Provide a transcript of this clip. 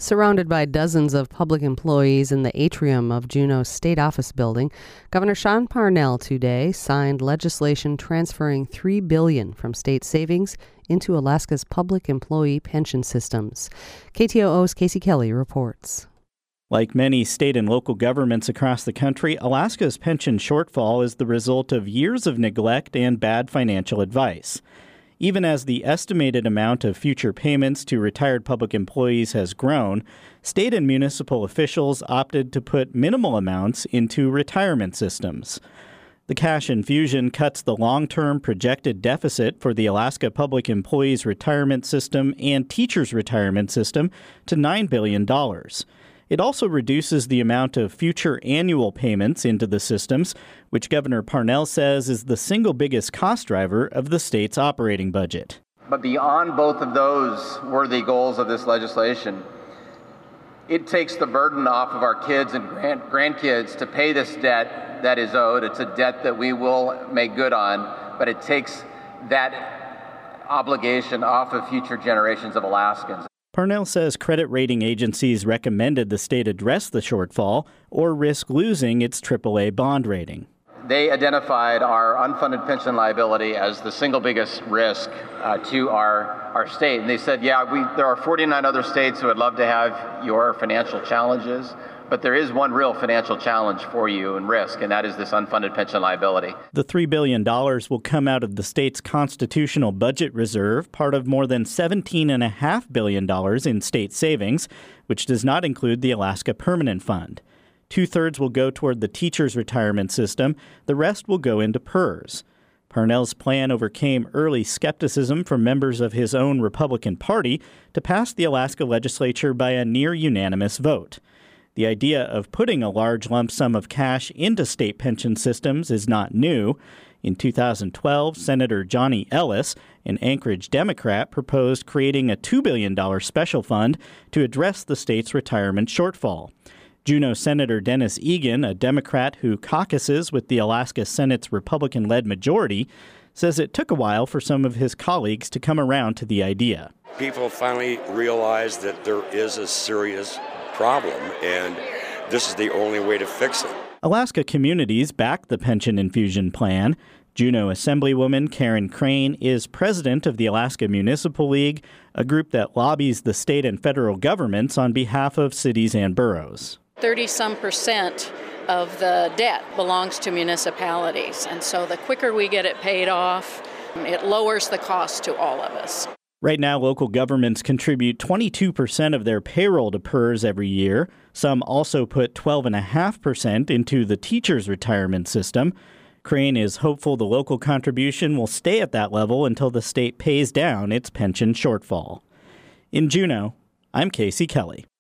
Surrounded by dozens of public employees in the atrium of Juneau's state office building, Governor Sean Parnell today signed legislation transferring $3 billion from state savings into Alaska's public employee pension systems. KTOO's Casey Kelly reports. Like many state and local governments across the country, Alaska's pension shortfall is the result of years of neglect and bad financial advice. Even as the estimated amount of future payments to retired public employees has grown, state and municipal officials opted to put minimal amounts into retirement systems. The cash infusion cuts the long-term projected deficit for the Alaska Public Employees Retirement System and Teachers Retirement System to $9 billion. It also reduces the amount of future annual payments into the systems, which Governor Parnell says is the single biggest cost driver of the state's operating budget. But beyond both of those worthy goals of this legislation, it takes the burden off of our kids and grandkids to pay this debt that is owed. It's a debt that we will make good on, but it takes that obligation off of future generations of Alaskans. Parnell says credit rating agencies recommended the state address the shortfall or risk losing its AAA bond rating. They identified our unfunded pension liability as the single biggest risk to our state. And they said, there are 49 other states who would love to have your financial challenges, but there is one real financial challenge for you and risk, and that is this unfunded pension liability. The $3 billion will come out of the state's constitutional budget reserve, part of more than $17.5 billion in state savings, which does not include the Alaska Permanent Fund. 2/3 will go toward the teachers' retirement system. The rest will go into PERS. Parnell's plan overcame early skepticism from members of his own Republican Party to pass the Alaska legislature by a near-unanimous vote. The idea of putting a large lump sum of cash into state pension systems is not new. In 2012, Senator Johnny Ellis, an Anchorage Democrat, proposed creating a $2 billion special fund to address the state's retirement shortfall. Juneau Senator Dennis Egan, a Democrat who caucuses with the Alaska Senate's Republican-led majority, says it took a while for some of his colleagues to come around to the idea. People finally realized that there is a serious problem, and this is the only way to fix it. Alaska communities back the pension infusion plan. Juneau Assemblywoman Karen Crane is president of the Alaska Municipal League, a group that lobbies the state and federal governments on behalf of cities and boroughs. 30% of the debt belongs to municipalities, and so the quicker we get it paid off, it lowers the cost to all of us. Right now, local governments contribute 22% of their payroll to PERS every year. Some also put 12.5% into the teachers' retirement system. Crane is hopeful the local contribution will stay at that level until the state pays down its pension shortfall. In Juneau, I'm Casey Kelly.